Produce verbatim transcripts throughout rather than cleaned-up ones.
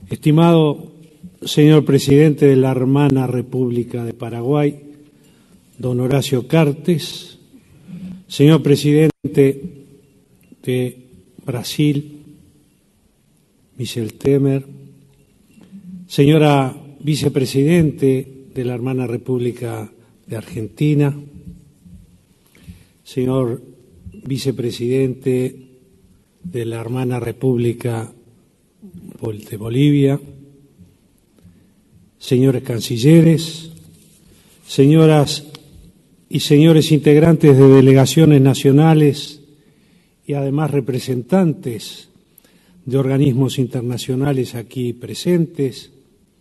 Estimado señor presidente de la hermana República de Paraguay, don Horacio Cartes, señor presidente de Brasil, Michel Temer, señora vicepresidente de la hermana República de Argentina, señor vicepresidente de la hermana República de Bolivia, señores cancilleres, señoras y señores integrantes de delegaciones nacionales y además representantes de organismos internacionales aquí presentes,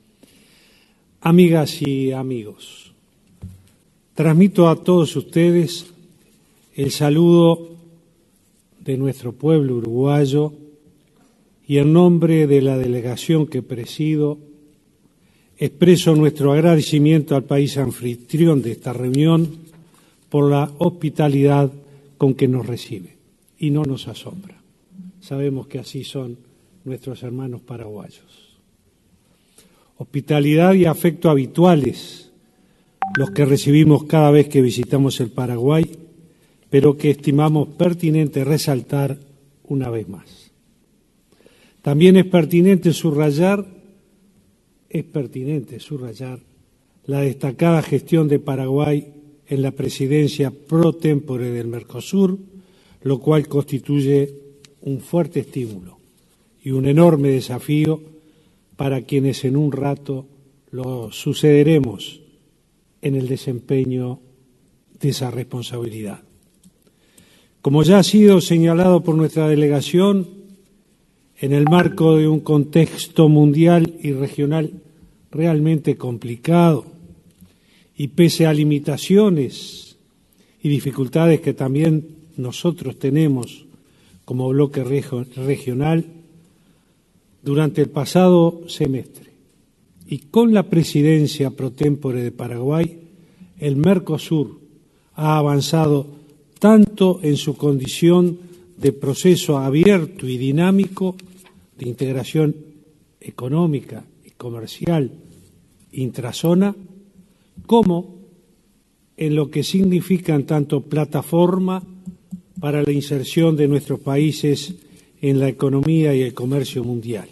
amigas y amigos, transmito a todos ustedes el saludo de nuestro pueblo uruguayo y en nombre de la delegación que presido, expreso nuestro agradecimiento al país anfitrión de esta reunión por la hospitalidad con que nos recibe. Y no nos asombra. Sabemos que así son nuestros hermanos paraguayos. Hospitalidad y afecto habituales, los que recibimos cada vez que visitamos el Paraguay, pero que estimamos pertinente resaltar una vez más. También es pertinente subrayar, es pertinente subrayar la destacada gestión de Paraguay en la presidencia pro tempore del Mercosur, lo cual constituye un fuerte estímulo y un enorme desafío para quienes en un rato lo sucederemos en el desempeño de esa responsabilidad. Como ya ha sido señalado por nuestra delegación, en el marco de un contexto mundial y regional realmente complicado y pese a limitaciones y dificultades que también nosotros tenemos como bloque regional, durante el pasado semestre y con la presidencia pro tempore de Paraguay, el Mercosur ha avanzado tanto en su condición de proceso abierto y dinámico de integración económica y comercial intrazona, como en lo que significan tanto plataforma para la inserción de nuestros países en la economía y el comercio mundial.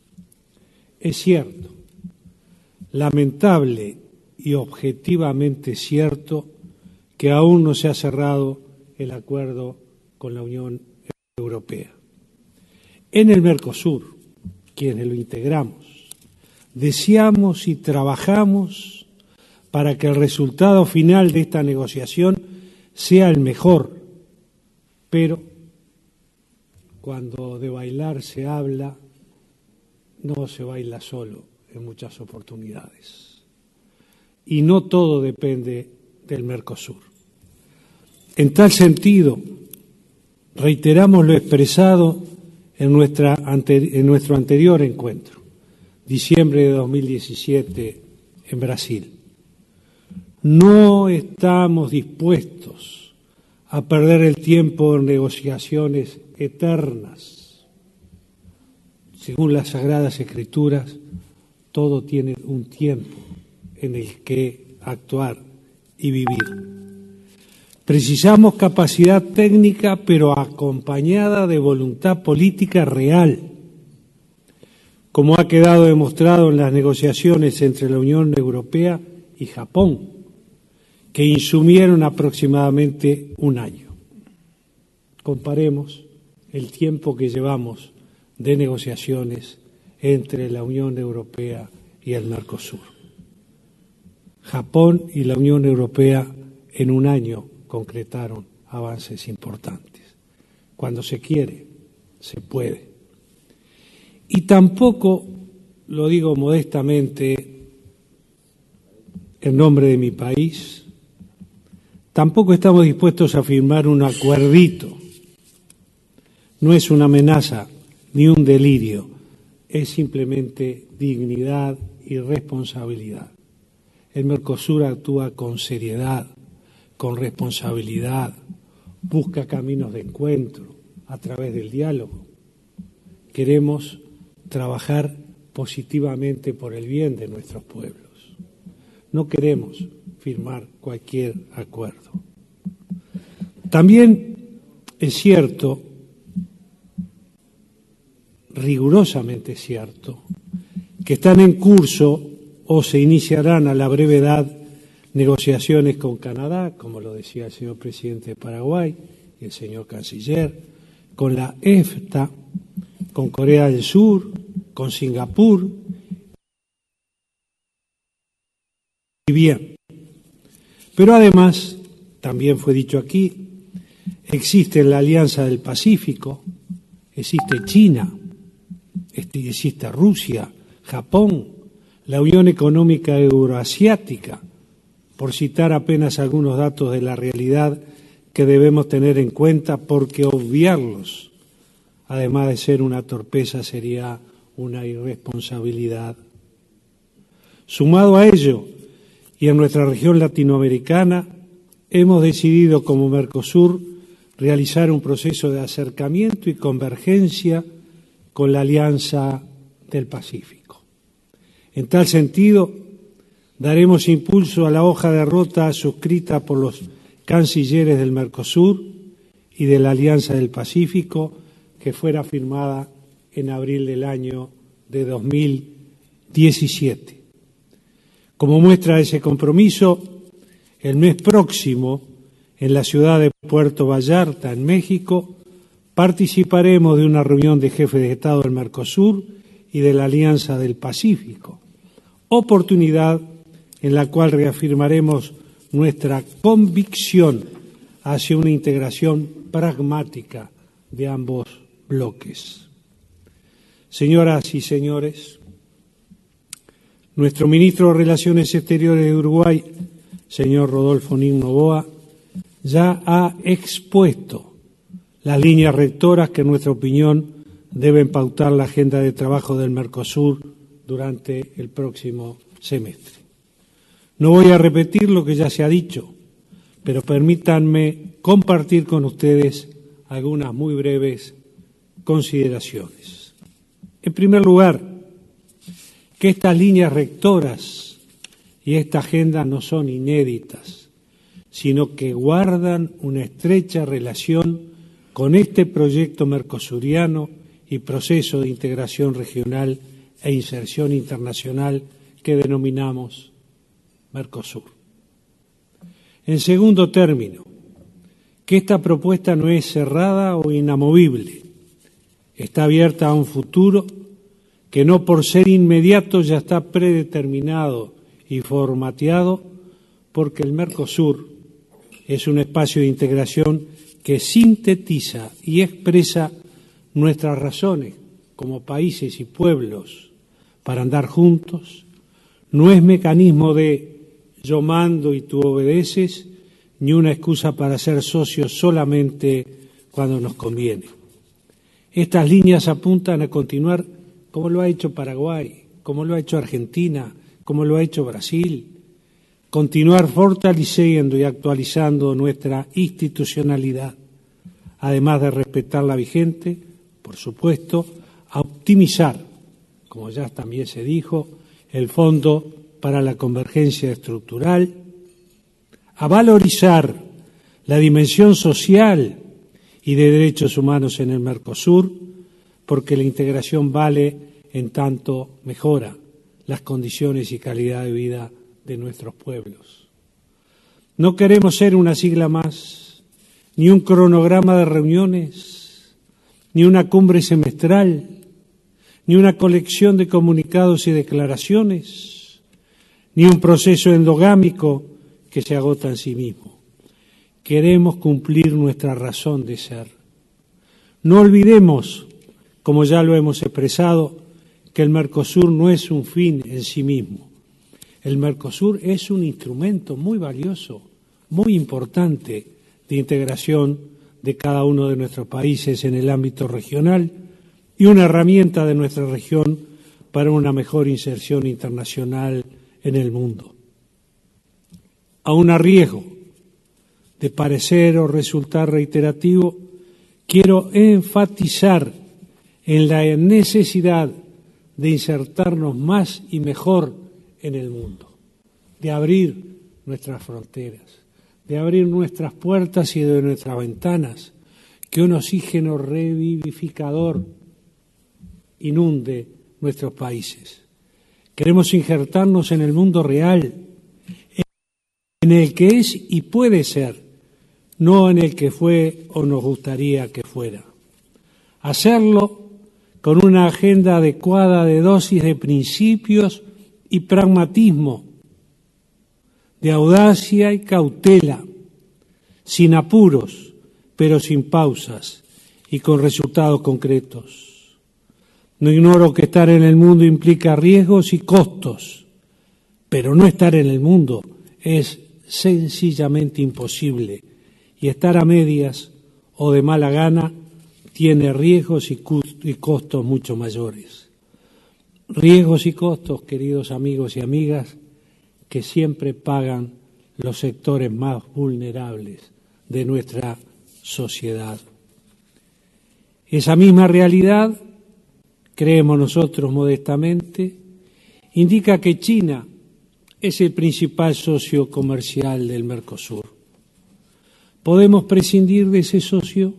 Es cierto, lamentable y objetivamente cierto, que aún no se ha cerrado el acuerdo con la Unión Europea. En el Mercosur, quienes lo integramos, deseamos y trabajamos para que el resultado final de esta negociación sea el mejor, pero cuando de bailar se habla, no se baila solo en muchas oportunidades. Y no todo depende del Mercosur. En tal sentido, reiteramos lo expresado en, nuestra, en nuestro anterior encuentro, diciembre de dos mil diecisiete, en Brasil. No estamos dispuestos a perder el tiempo en negociaciones eternas. Según las Sagradas Escrituras, todo tiene un tiempo en el que actuar y vivir. Precisamos capacidad técnica, pero acompañada de voluntad política real, como ha quedado demostrado en las negociaciones entre la Unión Europea y Japón, que insumieron aproximadamente un año. Comparemos el tiempo que llevamos de negociaciones entre la Unión Europea y el Mercosur. Japón y la Unión Europea en un año concretaron avances importantes. Cuando se quiere, se puede. Y tampoco, lo digo modestamente, en nombre de mi país, tampoco estamos dispuestos a firmar un acuerdito. No es una amenaza ni un delirio, es simplemente dignidad y responsabilidad. El Mercosur actúa con seriedad, con responsabilidad, busca caminos de encuentro a través del diálogo. Queremos trabajar positivamente por el bien de nuestros pueblos. No queremos firmar cualquier acuerdo. También es cierto, rigurosamente cierto, que están en curso o se iniciarán a la brevedad negociaciones con Canadá, como lo decía el señor presidente de Paraguay y el señor canciller, con la EFTA, con Corea del Sur, con Singapur. Y bien, pero además, también fue dicho aquí, existe la Alianza del Pacífico, existe China, existe Rusia, Japón, la Unión Económica Euroasiática, por citar apenas algunos datos de la realidad que debemos tener en cuenta, porque obviarlos, además de ser una torpeza, sería una irresponsabilidad. Sumado a ello, y en nuestra región latinoamericana, hemos decidido como Mercosur realizar un proceso de acercamiento y convergencia con la Alianza del Pacífico. En tal sentido, daremos impulso a la hoja de ruta suscrita por los cancilleres del Mercosur y de la Alianza del Pacífico, que fuera firmada en abril del año de dos mil diecisiete. Como muestra de ese compromiso, el mes próximo, en la ciudad de Puerto Vallarta, en México, participaremos de una reunión de jefes de Estado del Mercosur y de la Alianza del Pacífico, oportunidad en la cual reafirmaremos nuestra convicción hacia una integración pragmática de ambos bloques. Señoras y señores, nuestro ministro de Relaciones Exteriores de Uruguay, señor Rodolfo Nin Noboa, ya ha expuesto las líneas rectoras que, en nuestra opinión, deben pautar la agenda de trabajo del Mercosur durante el próximo semestre. No voy a repetir lo que ya se ha dicho, pero permítanme compartir con ustedes algunas muy breves consideraciones. En primer lugar, que estas líneas rectoras y esta agenda no son inéditas, sino que guardan una estrecha relación con este proyecto mercosuriano y proceso de integración regional e inserción internacional que denominamos Mercosur. En segundo término, que esta propuesta no es cerrada o inamovible, está abierta a un futuro que no por ser inmediato ya está predeterminado y formateado, porque el Mercosur es un espacio de integración que sintetiza y expresa nuestras razones como países y pueblos para andar juntos, no es mecanismo de yo mando y tú obedeces, ni una excusa para ser socios solamente cuando nos conviene. Estas líneas apuntan a continuar como lo ha hecho Paraguay, como lo ha hecho Argentina, como lo ha hecho Brasil, continuar fortaleciendo y actualizando nuestra institucionalidad, además de respetar la vigente, por supuesto, a optimizar, como ya también se dijo, el Fondo para la Convergencia Estructural, a valorizar la dimensión social y de derechos humanos en el Mercosur, porque la integración vale en tanto mejora las condiciones y calidad de vida de nuestros pueblos. No queremos ser una sigla más, ni un cronograma de reuniones, ni una cumbre semestral, ni una colección de comunicados y declaraciones, ni un proceso endogámico que se agota en sí mismo. Queremos cumplir nuestra razón de ser. No olvidemos, como ya lo hemos expresado, que el Mercosur no es un fin en sí mismo. El Mercosur es un instrumento muy valioso, muy importante de integración de cada uno de nuestros países en el ámbito regional y una herramienta de nuestra región para una mejor inserción internacional en el mundo. Aun a riesgo de parecer o resultar reiterativo, quiero enfatizar en la necesidad de insertarnos más y mejor en el mundo, de abrir nuestras fronteras, de abrir nuestras puertas y de nuestras ventanas, que un oxígeno revivificador inunde nuestros países. Queremos injertarnos en el mundo real, en el que es y puede ser, no en el que fue o nos gustaría que fuera. Hacerlo con una agenda adecuada de dosis de principios y pragmatismo, de audacia y cautela, sin apuros, pero sin pausas y con resultados concretos. No ignoro que estar en el mundo implica riesgos y costos, pero no estar en el mundo es sencillamente imposible, y estar a medias o de mala gana tiene riesgos y costos mucho mayores. Riesgos y costos, queridos amigos y amigas, que siempre pagan los sectores más vulnerables de nuestra sociedad. Esa misma realidad, creemos nosotros modestamente, indica que China es el principal socio comercial del Mercosur. ¿Podemos prescindir de ese socio?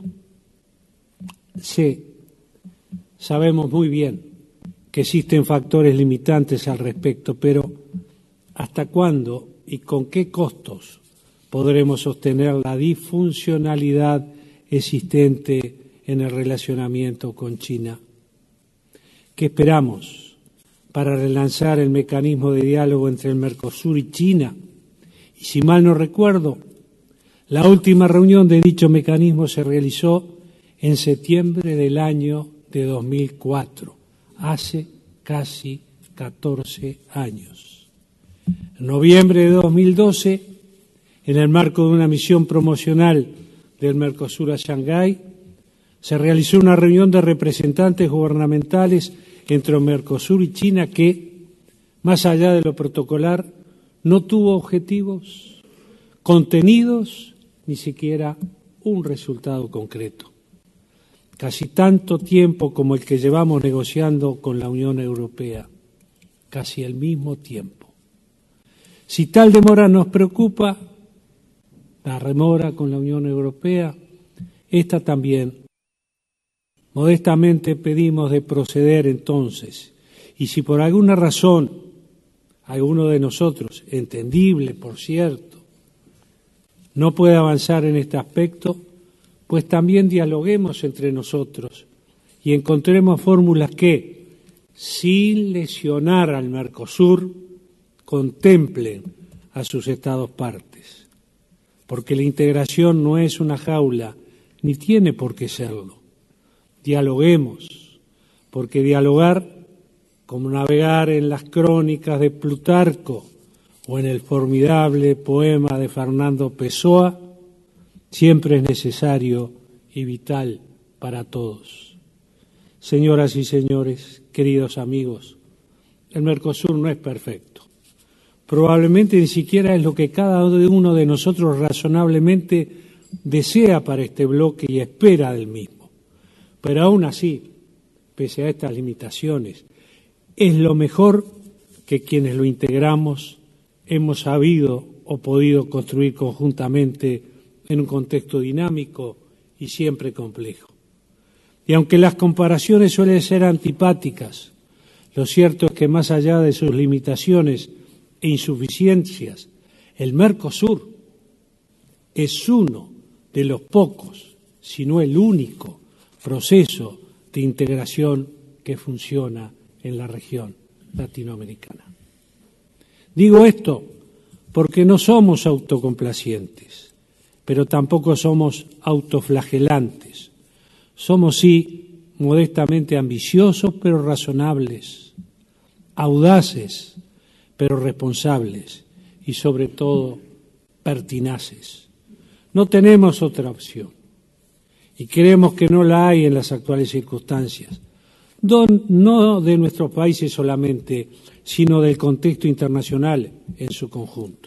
Sí, sabemos muy bien que existen factores limitantes al respecto, pero ¿hasta cuándo y con qué costos podremos sostener la disfuncionalidad existente en el relacionamiento con China? ¿Qué esperamos para relanzar el mecanismo de diálogo entre el Mercosur y China? Y si mal no recuerdo, la última reunión de dicho mecanismo se realizó en septiembre del año de dos mil cuatro, hace casi catorce años. En noviembre de dos mil doce, en el marco de una misión promocional del Mercosur a Shanghái, se realizó una reunión de representantes gubernamentales entre el Mercosur y China que, más allá de lo protocolar, no tuvo objetivos, contenidos, ni siquiera un resultado concreto. Casi tanto tiempo como el que llevamos negociando con la Unión Europea, casi el mismo tiempo. Si tal demora nos preocupa, la remora con la Unión Europea, esta también. Modestamente pedimos de proceder entonces, y si por alguna razón alguno de nosotros, entendible por cierto, no puede avanzar en este aspecto, pues también dialoguemos entre nosotros y encontremos fórmulas que, sin lesionar al Mercosur, contemplen a sus estados partes, porque la integración no es una jaula, ni tiene por qué serlo. Dialoguemos, porque dialogar, como navegar en las crónicas de Plutarco o en el formidable poema de Fernando Pessoa, siempre es necesario y vital para todos. Señoras y señores, queridos amigos, el Mercosur no es perfecto. Probablemente ni siquiera es lo que cada uno de nosotros razonablemente desea para este bloque y espera del mismo. Pero aún así, pese a estas limitaciones, es lo mejor que quienes lo integramos hemos sabido o podido construir conjuntamente en un contexto dinámico y siempre complejo. Y aunque las comparaciones suelen ser antipáticas, lo cierto es que más allá de sus limitaciones e insuficiencias, el Mercosur es uno de los pocos, si no el único, proceso de integración que funciona en la región latinoamericana. Digo esto porque no somos autocomplacientes, pero tampoco somos autoflagelantes. Somos, sí, modestamente ambiciosos, pero razonables, audaces, pero responsables y, sobre todo, pertinaces. No tenemos otra opción y creemos que no la hay en las actuales circunstancias, no de nuestros países solamente, sino del contexto internacional en su conjunto.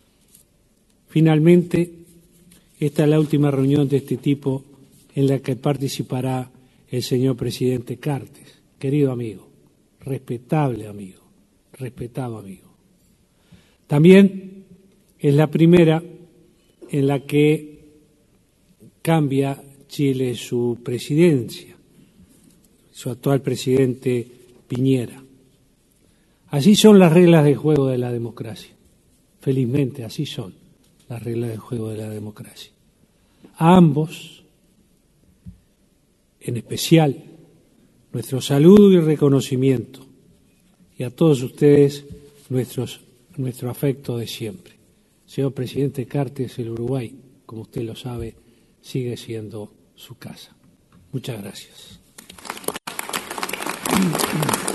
Finalmente, esta es la última reunión de este tipo en la que participará el señor presidente Cartes. Querido amigo, respetable amigo, respetado amigo. También es la primera en la que cambia Chile su presidencia, su actual presidente Piñera. Así son las reglas de juego de la democracia. Felizmente, así son las reglas de juego de la democracia. A ambos, en especial, nuestro saludo y reconocimiento, y a todos ustedes nuestros, nuestro afecto de siempre. Señor presidente Cartes, el Uruguay, como usted lo sabe, sigue siendo su casa. Muchas gracias.